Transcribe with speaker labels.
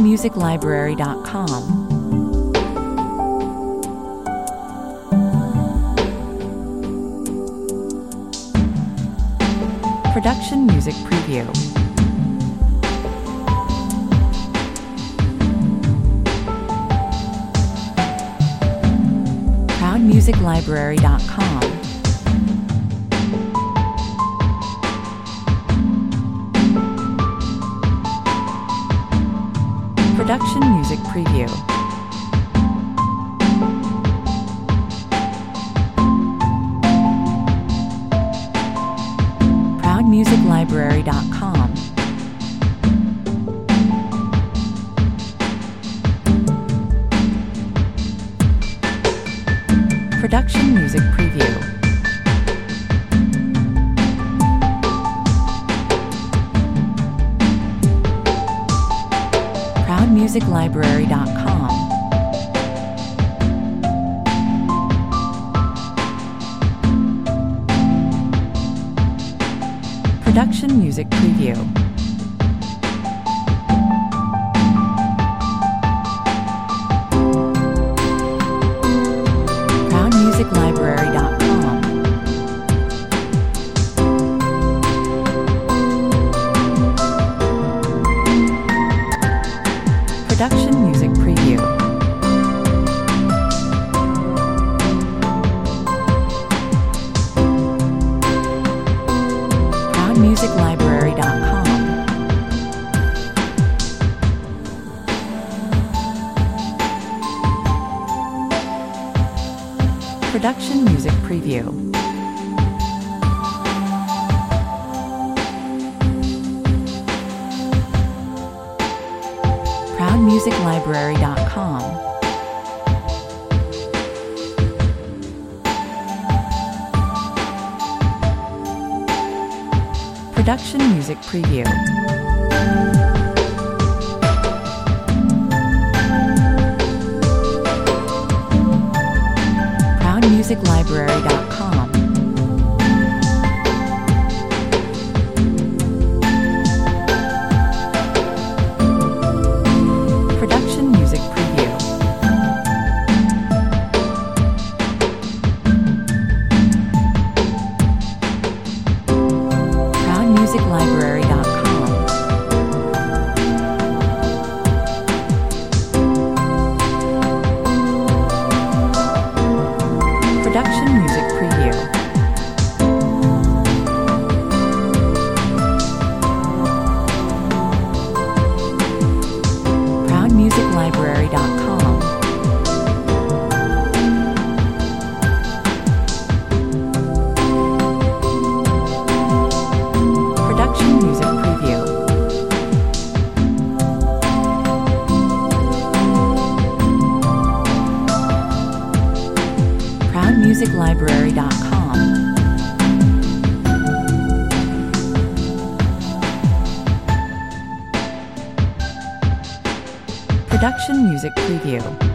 Speaker 1: ProudMusicLibrary.com. Production Music Preview. ProudMusicLibrary.com. Production Music Preview. ProudMusicLibrary.com. Production Music Preview. ProudMusicLibrary.com. Production Music Preview. ProudMusicLibrary.com. Production Music Preview. ProudMusicLibrary.com. Production Music Preview. ProudMusicLibrary.com. Production Music Preview. ProudMusicLibrary.com. Production Music Preview. ProudMusicLibrary.com. Production Music Preview. ProudMusicLibrary.com. Production Music Preview. ProudMusicLibrary.com. Production Music Preview.